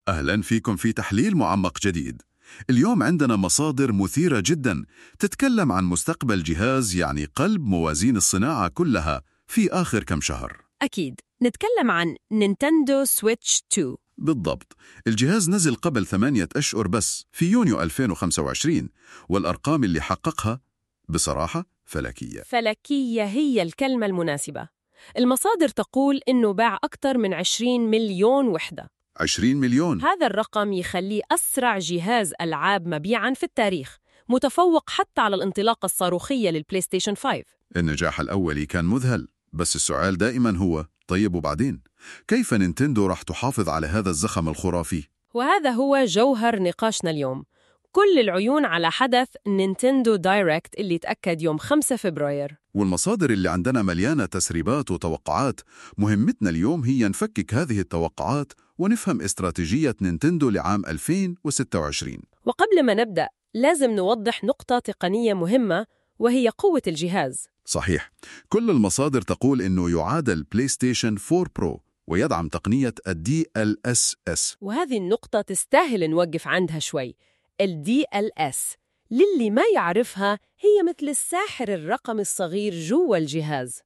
أهلا فيكم في تحليل معمق جديد. اليوم عندنا مصادر مثيرة جدا تتكلم عن مستقبل جهاز يعني قلب موازين الصناعة كلها في آخر كم شهر. أكيد نتكلم عن نينتندو سويتش 2. بالضبط، الجهاز نزل قبل 8 أشهر بس في يونيو 2025، والأرقام اللي حققها بصراحة فلكية. فلكية هي الكلمة المناسبة. المصادر تقول إنه باع أكثر من 20 مليون وحدة. 20 مليون؟ هذا الرقم يخليه أسرع جهاز ألعاب مبيعاً في التاريخ، متفوق حتى على الانطلاقة الصاروخية للبلاي ستيشن 5. النجاح الأولي كان مذهل، بس السؤال دائما هو طيب وبعدين؟ كيف نينتندو راح تحافظ على هذا الزخم الخرافي؟ وهذا هو جوهر نقاشنا اليوم. كل العيون على حدث نينتندو دايركت اللي تأكد يوم 5 فبراير. والمصادر اللي عندنا مليانة تسريبات وتوقعات. مهمتنا اليوم هي نفكك هذه التوقعات ونفهم استراتيجية نينتندو لعام 2026. وقبل ما نبدأ لازم نوضح نقطة تقنية مهمة، وهي قوة الجهاز. صحيح، كل المصادر تقول إنه يعادل بلاي ستيشن 4 برو ويدعم تقنية DLSS. وهذه النقطة تستاهل نوقف عندها شوي. DLS للي ما يعرفها هي مثل الساحر الرقمي الصغير جوا الجهاز.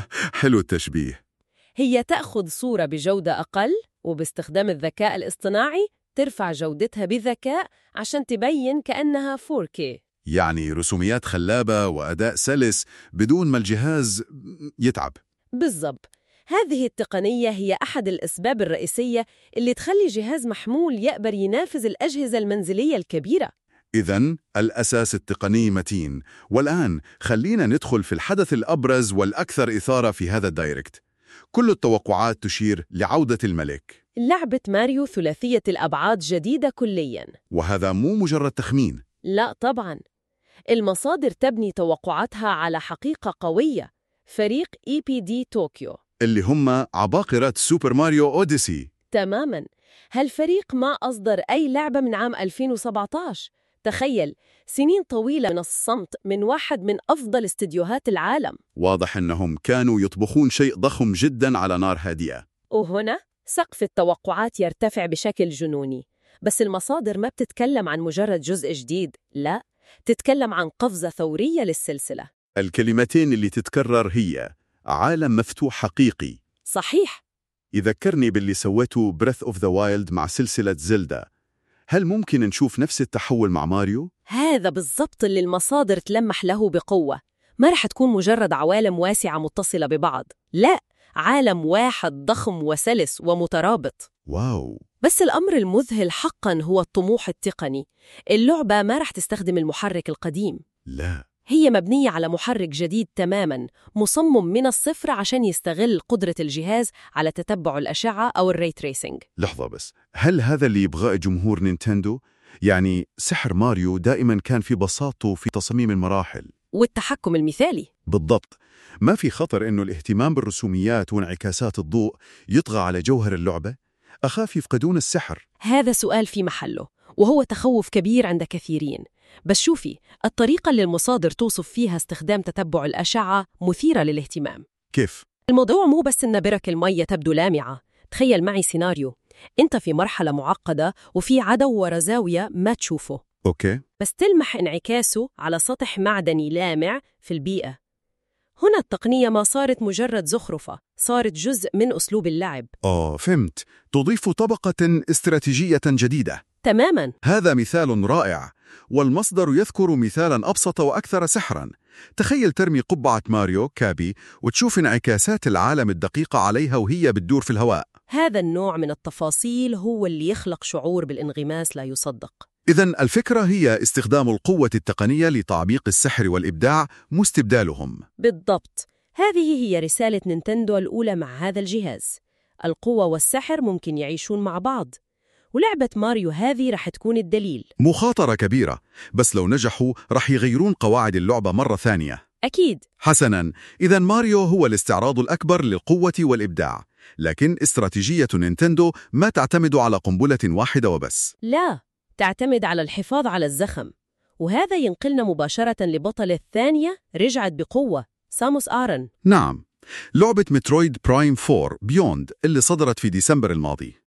حلو التشبيه. هي تأخذ صورة بجودة أقل، وباستخدام الذكاء الاصطناعي ترفع جودتها بذكاء عشان تبين كأنها 4K. يعني رسوميات خلابة وأداء سلس بدون ما الجهاز يتعب. بالضبط، هذه التقنية هي أحد الأسباب الرئيسية اللي تخلي جهاز محمول يقدر ينافس الأجهزة المنزلية الكبيرة. إذن الأساس التقني متين. والآن خلينا ندخل في الحدث الأبرز والأكثر إثارة في هذا الدايركت. كل التوقعات تشير لعودة الملك. لعبة ماريو ثلاثية الأبعاد جديدة كلياً. وهذا مو مجرد تخمين. لا طبعاً، المصادر تبني توقعاتها على حقيقة قوية. فريق EPD طوكيو اللي هم عباقرة سوبر ماريو أوديسي. تماماً، هالفريق ما أصدر أي لعبة من عام 2017. تخيل، سنين طويلة من الصمت من واحد من أفضل استديوهات العالم. واضح أنهم كانوا يطبخون شيء ضخم جداً على نار هادئة. وهنا سقف التوقعات يرتفع بشكل جنوني. بس المصادر ما بتتكلم عن مجرد جزء جديد، لا، تتكلم عن قفزة ثورية للسلسلة. الكلمتين اللي تتكرر هي عالم مفتوح حقيقي. صحيح. يذكرني باللي سويته Breath of the Wild مع سلسلة زلدا. هل ممكن نشوف نفس التحول مع ماريو؟ هذا بالضبط اللي المصادر تلمح له بقوة. ما رح تكون مجرد عوالم واسعة متصلة ببعض، لا، عالم واحد ضخم وسلس ومترابط. واو. بس الأمر المذهل حقاً هو الطموح التقني. اللعبة ما رح تستخدم المحرك القديم. لا، هي مبنية على محرك جديد تماماً، مصمم من الصفر عشان يستغل قدرة الجهاز على تتبع الأشعة أو الري تريسينج. لحظة بس، هل هذا اللي يبغاه جمهور نينتندو؟ يعني سحر ماريو دائما كان في بساطته في تصميم المراحل والتحكم المثالي. بالضبط. ما في خطر إنه الاهتمام بالرسوميات وانعكاسات الضوء يطغى على جوهر اللعبة؟ أخاف يفقدون السحر. هذا سؤال في محله، وهو تخوف كبير عند كثيرين. بس شوفي، الطريقة اللي المصادر توصف فيها استخدام تتبع الأشعة مثيرة للاهتمام. كيف؟ الموضوع مو بس إن برك المية تبدو لامعة. تخيل معي سيناريو، أنت في مرحلة معقدة وفي عدو ورا زاوية ما تشوفه. أوكي. بس تلمح انعكاسه على سطح معدني لامع في البيئة. هنا التقنية ما صارت مجرد زخرفة، صارت جزء من أسلوب اللعب. فهمت. تضيف طبقة استراتيجية جديدة. تماماً. هذا مثال رائع، والمصدر يذكر مثالاً أبسط وأكثر سحراً. تخيل ترمي قبعة ماريو كابي وتشوف انعكاسات العالم الدقيقة عليها وهي بتدور في الهواء. هذا النوع من التفاصيل هو اللي يخلق شعور بالانغماس لا يصدق. إذن الفكرة هي استخدام القوة التقنية لتعميق السحر والإبداع، مستبدالهم. بالضبط، هذه هي رسالة نينتندو الأولى مع هذا الجهاز. القوة والسحر ممكن يعيشون مع بعض، ولعبة ماريو هذه رح تكون الدليل. مخاطرة كبيرة، بس لو نجحوا رح يغيرون قواعد اللعبة مرة ثانية. أكيد. حسناً، إذن ماريو هو الاستعراض الأكبر للقوة والإبداع، لكن استراتيجية نينتندو ما تعتمد على قنبلة واحدة وبس. لا، تعتمد على الحفاظ على الزخم. وهذا ينقلنا مباشرة لبطل الثانية رجعت بقوة، ساموس آرن. نعم، لعبة مترويد برايم 4 بيوند اللي صدرت في ديسمبر الماضي.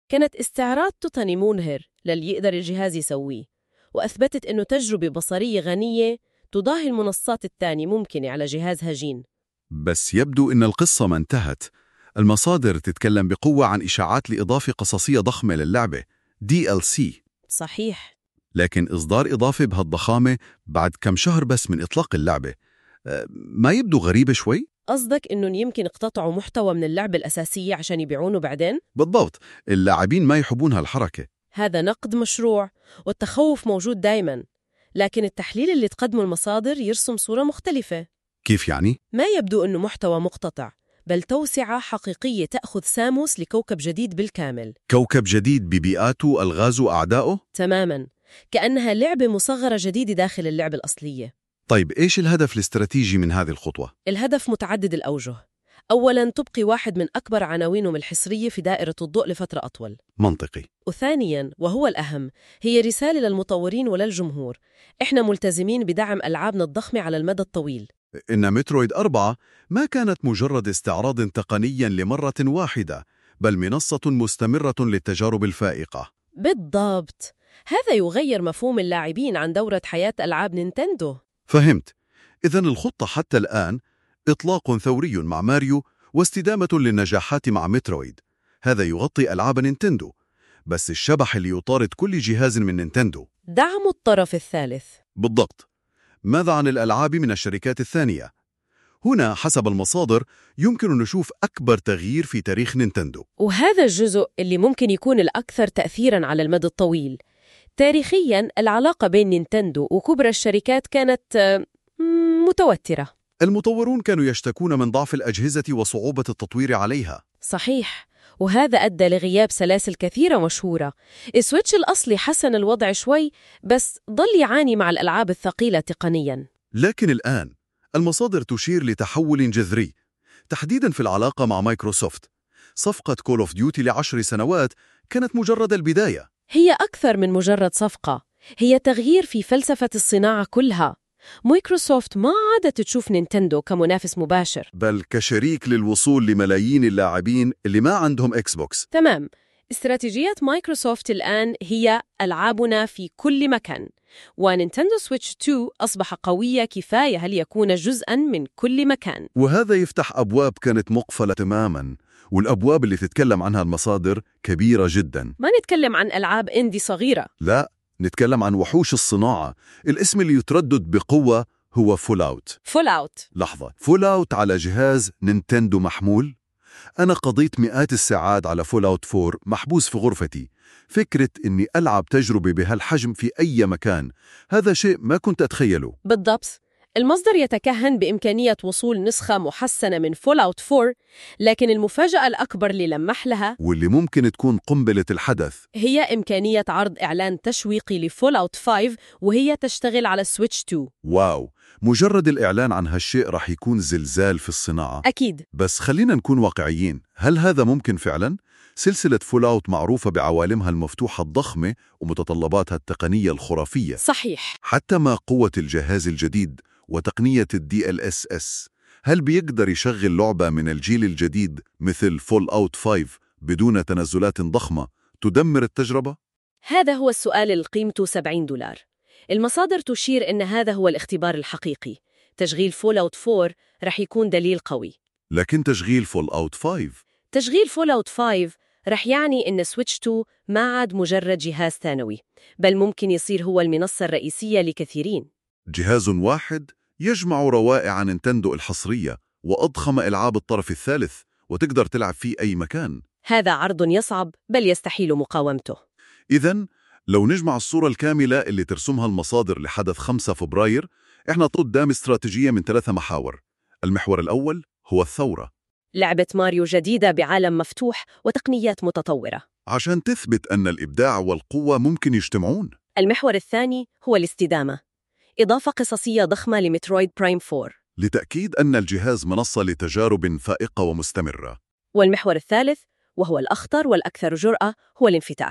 كانت استعراض تقني منهر للي يقدر الجهاز يسويه، وأثبتت إنه تجربة بصرية غنية تضاهي المنصات الثانية ممكنة على جهاز هجين. بس يبدو إن القصة ما انتهت. المصادر تتكلم بقوة عن إشاعات لإضافة قصصية ضخمة للعبة DLC، صحيح. لكن إصدار إضافة بهالضخامة بعد كم شهر بس من إطلاق اللعبة ما يبدو غريبة شوي؟ قصدك إنهم يمكن اقتطعوا محتوى من اللعبة الأساسية عشان يبيعونه بعدين؟ بالضبط، اللاعبين ما يحبون هالحركة. هذا نقد مشروع، والتخوف موجود دايماً، لكن التحليل اللي تقدمه المصادر يرسم صورة مختلفة. كيف يعني؟ ما يبدو أنه محتوى مقتطع، بل توسعة حقيقية تأخذ ساموس لكوكب جديد بالكامل. كوكب جديد ببيئاته، ألغازه، أعدائه؟ تماماً، كأنها لعبة مصغرة جديدة داخل اللعبة الأصلية. طيب إيش الهدف الاستراتيجي من هذه الخطوة؟ الهدف متعدد الأوجه. أولاً، تبقي واحد من أكبر عناوينهم الحصرية في دائرة الضوء لفترة أطول. منطقي. وثانياً، وهو الأهم، هي رسالة للمطورين وللجمهور: إحنا ملتزمين بدعم ألعابنا الضخمة على المدى الطويل. إن مترويد 4 ما كانت مجرد استعراض تقنياً لمرة واحدة، بل منصة مستمرة للتجارب الفائقة. بالضبط، هذا يغير مفهوم اللاعبين عن دورة حياة ألعاب نينتندو. فهمت. إذن الخطة حتى الآن إطلاق ثوري مع ماريو واستدامة للنجاحات مع مترويد. هذا يغطي ألعاب نينتندو، بس الشبح اللي يطارد كل جهاز من نينتندو دعم الطرف الثالث. بالضبط. ماذا عن الألعاب من الشركات الثانية؟ هنا حسب المصادر يمكن نشوف أكبر تغيير في تاريخ نينتندو. وهذا الجزء اللي ممكن يكون الأكثر تأثيراً على المدى الطويل. تاريخياً، العلاقة بين نينتندو وكبرى الشركات كانت متوترة. المطورون كانوا يشتكون من ضعف الأجهزة وصعوبة التطوير عليها. صحيح، وهذا أدى لغياب سلاسل كثيرة مشهورة. السويتش الأصلي حسن الوضع شوي، بس ظل يعاني مع الألعاب الثقيلة تقنياً. لكن الآن المصادر تشير لتحول جذري، تحديداً في العلاقة مع مايكروسوفت. صفقة كول أوف ديوتي ل10 سنوات كانت مجرد البداية. هي أكثر من مجرد صفقة، هي تغيير في فلسفة الصناعة كلها. مايكروسوفت ما عادت تشوف نينتندو كمنافس مباشر، بل كشريك للوصول لملايين اللاعبين اللي ما عندهم إكس بوكس. تمام. استراتيجية مايكروسوفت الآن هي ألعابنا في كل مكان، ونينتندو سويتش 2 أصبح قوية كفاية ليكون جزءاً من كل مكان. وهذا يفتح أبواب كانت مقفلة تماماً، والأبواب اللي تتكلم عنها المصادر كبيرة جداً. ما نتكلم عن ألعاب إندي صغيرة، لا، نتكلم عن وحوش الصناعة. الاسم اللي يتردد بقوة هو فول أوت. فول أوت. لحظة، فول أوت على جهاز نينتندو محمول؟ أنا قضيت مئات الساعات على فول أوت 4 محبوس في غرفتي. فكرة إني ألعب تجربة بهالحجم في أي مكان، هذا شيء ما كنت أتخيله. بالضبط. المصدر يتكهن بإمكانية وصول نسخة محسنة من فول أوت 4، لكن المفاجأة الأكبر اللي لمح لها واللي ممكن تكون قنبلة الحدث هي إمكانية عرض إعلان تشويقي لفول أوت 5 وهي تشتغل على سويتش 2. واو، مجرد الإعلان عن هالشيء رح يكون زلزال في الصناعة. أكيد. بس خلينا نكون واقعيين، هل هذا ممكن فعلا؟ سلسلة فول أوت معروفة بعوالمها المفتوحة الضخمة ومتطلباتها التقنية الخرافية. صحيح. حتى ما قوة الجهاز الجديد وتقنية DLSS، هل بيقدر يشغل لعبة من الجيل الجديد مثل فول أوت 5 بدون تنزلات ضخمة تدمر التجربة؟ هذا هو السؤال اللي قيمته $70. المصادر تشير أن هذا هو الاختبار الحقيقي. تشغيل فول أوت 4 رح يكون دليل قوي. لكن تشغيل فول أوت 5 تشغيل فول أوت 5 رح يعني أن سويتش 2 ما عاد مجرد جهاز ثانوي، بل ممكن يصير هو المنصة الرئيسية لكثيرين. جهاز واحد يجمع روائع نينتندو الحصرية وأضخم ألعاب الطرف الثالث، وتقدر تلعب فيه أي مكان. هذا عرض يصعب بل يستحيل مقاومته. إذن لو نجمع الصورة الكاملة اللي ترسمها المصادر لحدث 5 فبراير، إحنا قدام استراتيجية من 3 محاور. المحور الأول هو الثورة، لعبة ماريو جديدة بعالم مفتوح وتقنيات متطورة عشان تثبت أن الإبداع والقوة ممكن يجتمعون. المحور الثاني هو الاستدامة، إضافة قصصية ضخمة لمترويد برايم 4 لتأكيد أن الجهاز منصة لتجارب فائقة ومستمرة. والمحور الثالث وهو الأخطر والأكثر جرأة هو الانفتاح.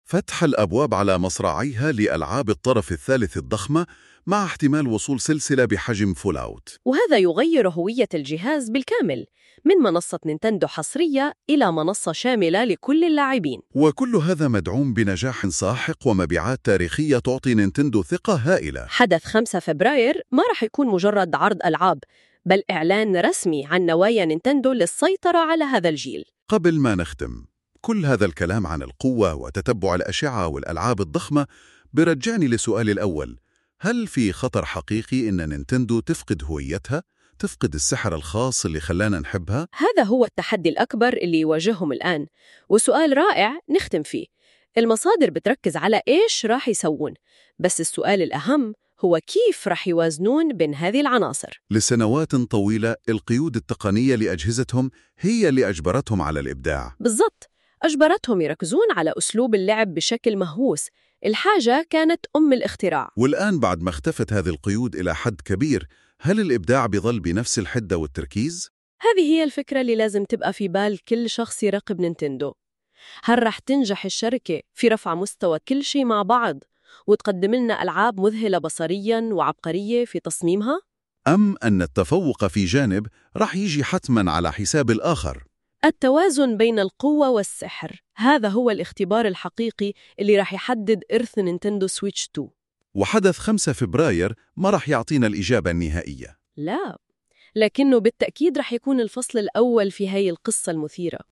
فتح الأبواب على مصراعيها لألعاب الطرف الثالث الضخمة مع احتمال وصول سلسلة بحجم فول أوت. وهذا يغير هوية الجهاز بالكامل، من منصة نينتندو حصرية إلى منصة شاملة لكل اللاعبين. وكل هذا مدعوم بنجاح ساحق ومبيعات تاريخية تعطي نينتندو ثقة هائلة. حدث 5 فبراير ما رح يكون مجرد عرض ألعاب، بل إعلان رسمي عن نوايا نينتندو للسيطرة على هذا الجيل. قبل ما نختم، كل هذا الكلام عن القوة وتتبع الأشعة والألعاب الضخمة برجعني لسؤالي الأول: هل في خطر حقيقي إن نينتندو تفقد هويتها؟ تفقد السحر الخاص اللي خلانا نحبها؟ هذا هو التحدي الأكبر اللي يواجههم الآن، وسؤال رائع نختم فيه. المصادر بتركز على إيش راح يسوون، بس السؤال الأهم هو كيف راح يوازنون بين هذه العناصر. لسنوات طويلة القيود التقنية لأجهزتهم هي اللي أجبرتهم على الإبداع. بالضبط، أجبرتهم يركزون على أسلوب اللعب بشكل مهووس. الحاجة كانت أم الاختراع. والآن بعد ما اختفت هذه القيود إلى حد كبير، هل الإبداع بيظل بنفس الحدة والتركيز؟ هذه هي الفكرة اللي لازم تبقى في بال كل شخص يراقب نينتندو. هل رح تنجح الشركة في رفع مستوى كل شيء مع بعض وتقدم لنا ألعاب مذهلة بصرياً وعبقرية في تصميمها؟ أم أن التفوق في جانب رح يجي حتماً على حساب الآخر؟ التوازن بين القوة والسحر، هذا هو الاختبار الحقيقي اللي رح يحدد إرث نينتندو سويتش 2. وحدث 5 فبراير ما رح يعطينا الإجابة النهائية. لا، لكنه بالتأكيد رح يكون الفصل الأول في هاي القصة المثيرة.